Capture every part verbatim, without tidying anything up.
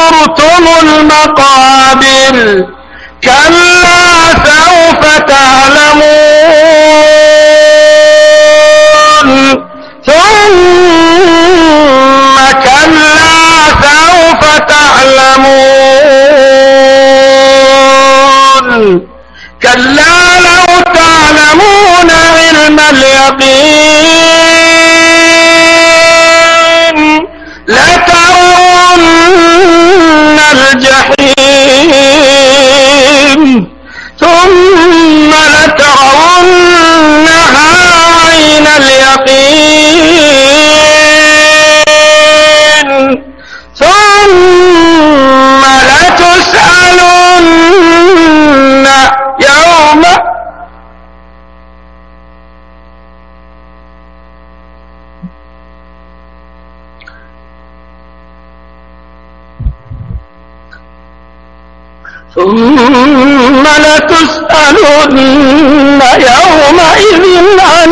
زرتم المقابر كلا سوف تعلمون ثم كلا سوف تعلمون كلا لو تعلمون علم اليقين لترون الجحيم ثم لترونها عين اليقين ثم لتسألن يوم ثم لتسألن يومئذ عن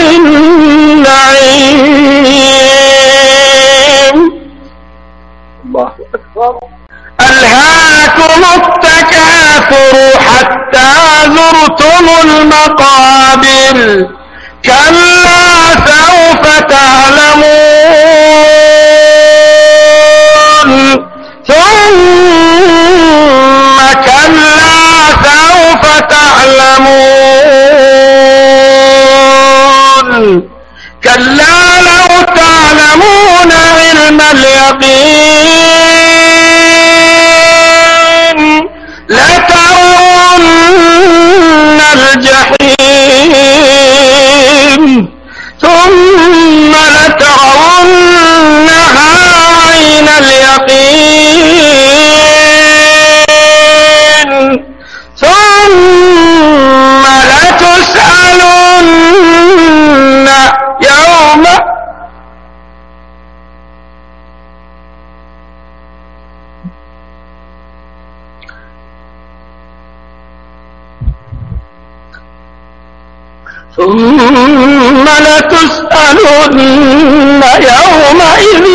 النعيم. الله أكبر. ألهاكم التكاثر حتى زرتم المقابر كلا سوف تعلمون ثم كلا سوف تعلمون كلا لو تعلمون علم اليقين لترون الجحيم ثم لترونها عين اليقين ثم لتسألن يوم ثم لتسألن يومئذ